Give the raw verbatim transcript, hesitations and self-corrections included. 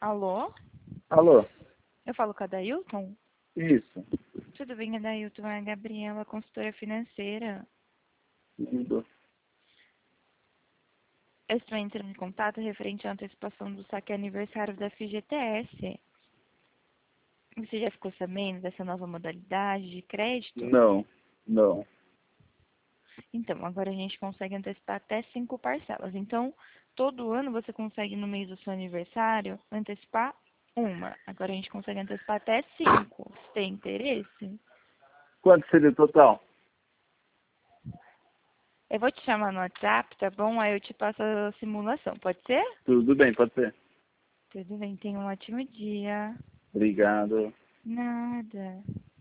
Alô? Alô? Eu falo com a Dailton? Isso. Tudo bem, Dailton? É a Gabriela, consultora financeira. Tudo. Eu estou entrando em contato referente à antecipação do saque aniversário da F G T S. Você já ficou sabendo dessa nova modalidade de crédito? Não, não. Então, agora a gente consegue antecipar até cinco parcelas. Então, todo ano você consegue, no mês do seu aniversário, antecipar uma. Agora a gente consegue antecipar até cinco. Você tem interesse? Quanto seria o total? Eu vou te chamar no WhatsApp, tá bom? Aí eu te passo a simulação. Pode ser? Tudo bem, pode ser. Tudo bem. Tenha um ótimo dia. Obrigado. Nada.